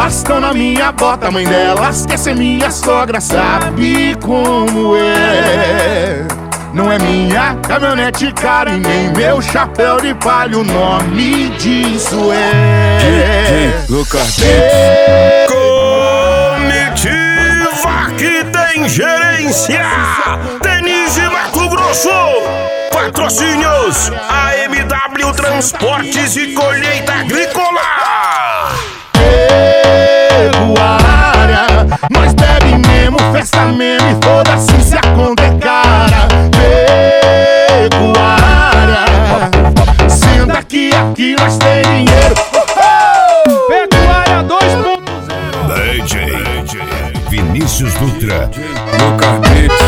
Elas tão na minha bota, mãe delas quer ser minha sogra, sabe como é? Não é minha caminhonete cara e nem meu chapéu de palha, o nome disso é Lucas Comitiva que tem gerência, Denise Mato Grosso. Patrocínios AMW Transportes e Colheita Agrícola. Pecuária, nós bebe mesmo, festa mesmo e foda-se se a conta é cara. Pecuária, senta aqui nós tem dinheiro. Pecuária 2.0. DJ Vinícius Dutra. Lucas Beats.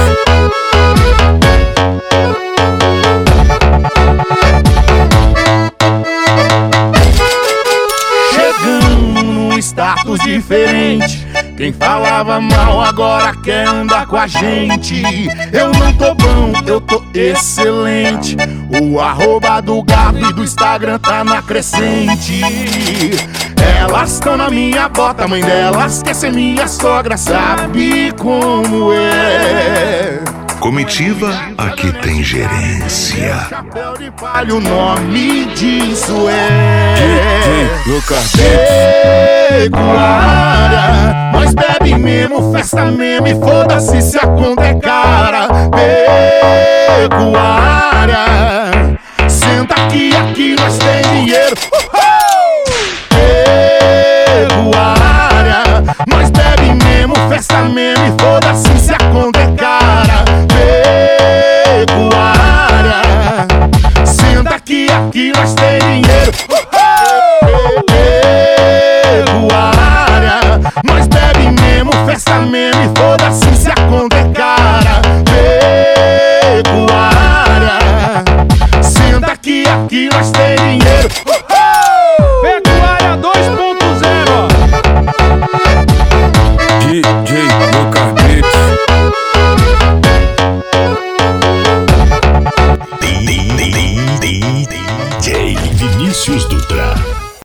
Chegando num status diferente, quem falava mal agora quer andar com a gente. Eu não tô bom, eu tô excelente. O arroba do Gabi e do Instagram tá na crescente. Elas tão na minha bota, mãe delas quer ser minha sogra, sabe como é? Comitiva, aqui tem gerência. Chapéu de palha, o nome disso é Lucas Pecuária, nós bebe mesmo, festa mesmo e foda-se se a conta é cara. Pecuária, senta aqui nós tem dinheiro.